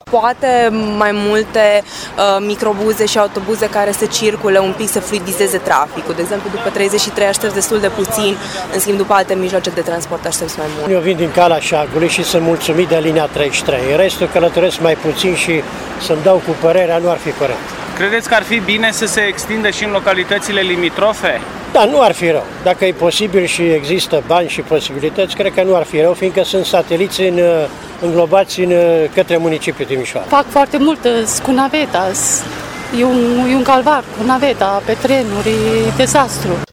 Poate mai multe microbuze și autobuze care să circule un pic, să fluidizeze traficul. De exemplu, după 33 aștept destul de puțin, în schimb după alte mijloace de transport aștept mai mult. Eu vin din Cala Șagului și sunt mulțumit de linia 33. În restul călătoresc mai puțin și să-mi dau cu părerea nu ar fi corect. Credeți că ar fi bine să se extindă și în localitățile limitrofe? Da, nu ar fi rău. Dacă e posibil și există bani și posibilități, cred că nu ar fi rău, fiindcă sunt sateliți înglobați către municipiul Timișoara. Fac foarte mult cu naveta. E un calvar cu naveta, pe trenuri, dezastru.